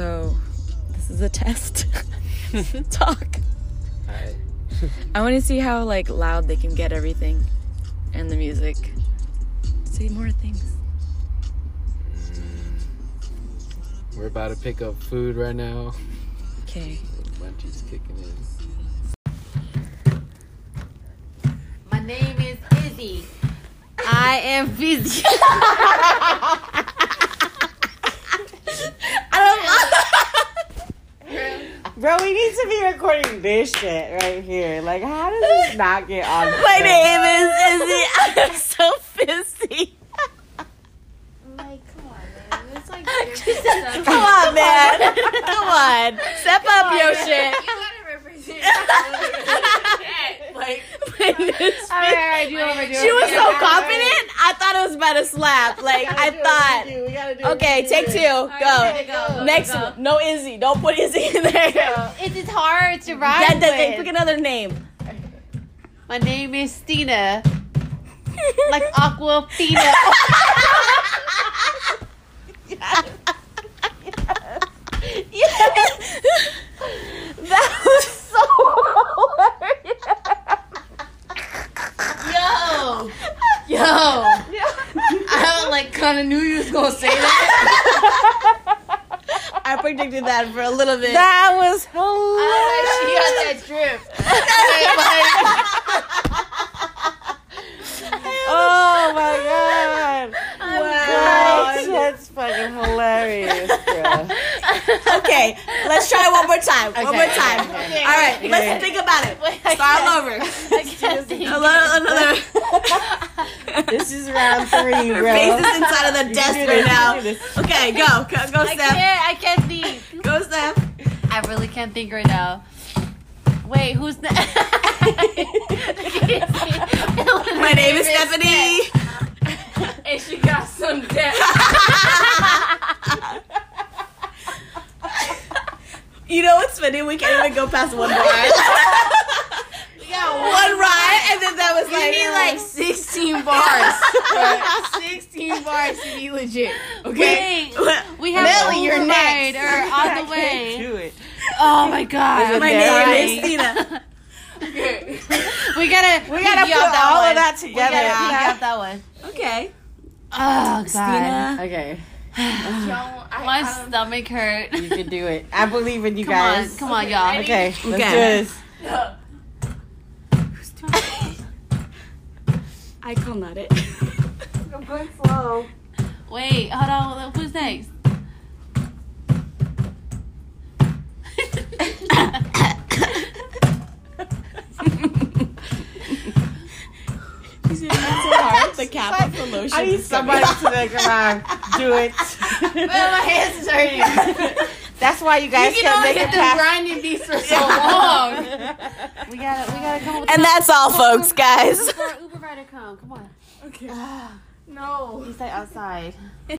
So, this is a test. Talk. Alright. I want to see how, like, loud they can get everything and the music. Say more things. We're about to pick up food right now. Okay. Munchie's kicking in. My name is Izzy. I am busy. Bro, we need to be recording this shit right here. Like, how does this not get on? My name is Izzy. I'm so busy. Like, come on, man. It's like Come on, man. Come on. Step up your shit. You gotta represent. Like, Alright, do what She was so confident. I thought it was about to slap. Like, I thought. We gotta do Okay, take two. Go. go. Next one. No Izzy. Don't put Izzy in there. It's hard to rhyme Pick with. another name. My name is Stina. Like Aquafina. That was so Yo. I like kind of knew you was gonna say that. I predicted that for a little bit. That was I hilarious. was like, she got that drip. Oh my god. Wow. That's fucking hilarious, bro. Okay, let's try it one more time. One more time. okay. All right, Okay. let's think about it. I Start all over. can't think. Another This is round 3, bro. faces inside of the desk do right this, now. you do this. Okay, go, Steph. I can't think. Go, Steph. I really can't think right now. Wait, who's next? My name is Stephanie. And she got some debt. You know what's funny? We can't even go past one bar. One rhyme, and then that was You like, need like 16 bars. 16 bars to be legit. Okay? Wait, we have Melly, an you're override next. or on the way. Do it. Oh my god. my name is Tina. We gotta put that all one. of that together. We gotta figure out that one. Okay. Oh god. Tina. Okay, My stomach hurt. you can do it. I believe in you Come guys. on, come on, y'all. Okay, let's Okay. do this. I call not it. I'm going slow. Wait, hold on. Who's next? He's doing that so hard. The cap of the lotion. I need is coming. somebody to make around. Do it. My hands is hurting. That's why you guys You can can't only make get it them past. grinding beats for so long. We gotta come up with And that's all, folks, guys. Uber rider come. Come on. Okay. No. He's like outside.